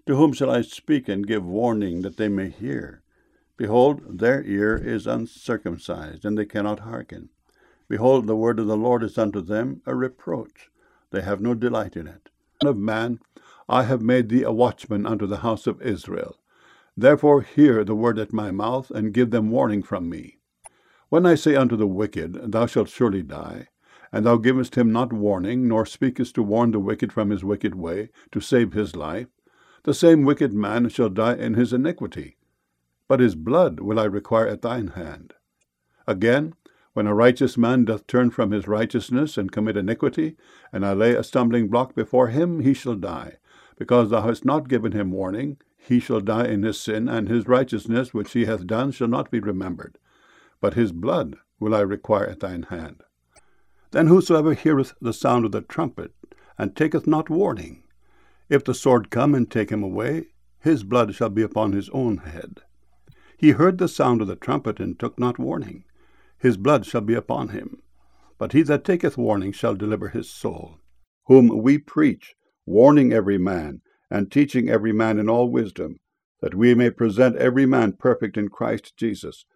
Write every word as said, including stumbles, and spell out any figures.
To whom shall I speak and give warning that they may hear? Behold, their ear is uncircumcised, and they cannot hearken. Behold, the word of the Lord is unto them a reproach. They have no delight in it. Son of man, I have made thee a watchman unto the house of Israel. Therefore hear the word at my mouth, and give them warning from me. When I say unto the wicked, Thou shalt surely die, and thou givest him not warning, nor speakest to warn the wicked from his wicked way, to save his life, the same wicked man shall die in his iniquity. But his blood will I require at thine hand. Again, when a righteous man doth turn from his righteousness, and commit iniquity, and I lay a stumbling block before him, he shall die. Because thou hast not given him warning, he shall die in his sin, and his righteousness which he hath done shall not be remembered. But his blood will I require at thine hand. Then whosoever heareth the sound of the trumpet, and taketh not warning, if the sword come and take him away, his blood shall be upon his own head. He heard the sound of the trumpet, and took not warning. His blood shall be upon him. But he that taketh warning shall deliver his soul. Whom we preach, warning every man, and teaching every man in all wisdom, that we may present every man perfect in Christ Jesus.